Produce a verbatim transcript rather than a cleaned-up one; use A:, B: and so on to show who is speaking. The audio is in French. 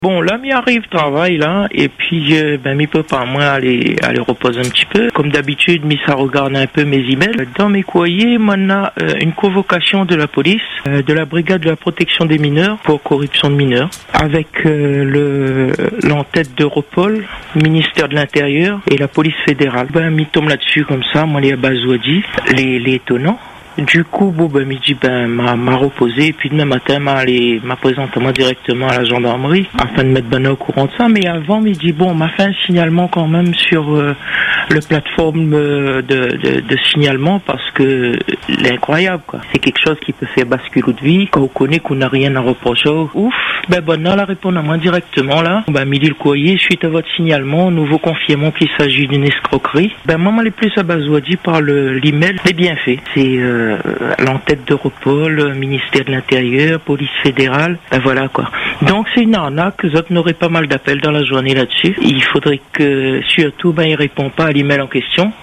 A: Bon, là, m'y arrive travail, là, et puis, euh, ben, m'y peut pas, moi, aller, aller reposer un petit peu. Comme d'habitude, m'y ça regarde un peu mes emails. Dans mes courriers, moi, on a euh, une convocation de la police, euh, de la brigade de la protection des mineurs pour corruption de mineurs, avec euh, le l'entête d'Europol, ministère de l'Intérieur et la police fédérale. Ben, m'y tombe là-dessus comme ça, moi, les Abazouadi, les, les étonnants. Du coup, bon, ben, midi, ben, m'a, m'a reposé, et puis demain matin, m'a allé, m'a présenté moi directement à la gendarmerie, afin de mettre ben au courant de ça. Mais avant midi, bon, on m'a fait un signalement quand même sur euh, le plateforme euh, de, de, de signalement, parce que l'incroyable, quoi. C'est quelque chose qui peut faire basculer de vie, quand on connaît qu'on n'a rien à reprocher. Ouf, ben, bon, là, la répondre à moi directement, là. Ben, midi le courrier, suite à votre signalement, nous vous confirmons qu'il s'agit d'une escroquerie. Ben, moi, m'allez plus abasourdi par le, l'email, les bienfaits. C'est, euh, l'entête d'Europol, ministère de l'Intérieur, police fédérale, ben voilà quoi. Donc c'est une arnaque, vous autres n'aurez pas mal d'appels dans la journée là-dessus. Il faudrait que surtout ben ils répondent pas à l'email en question.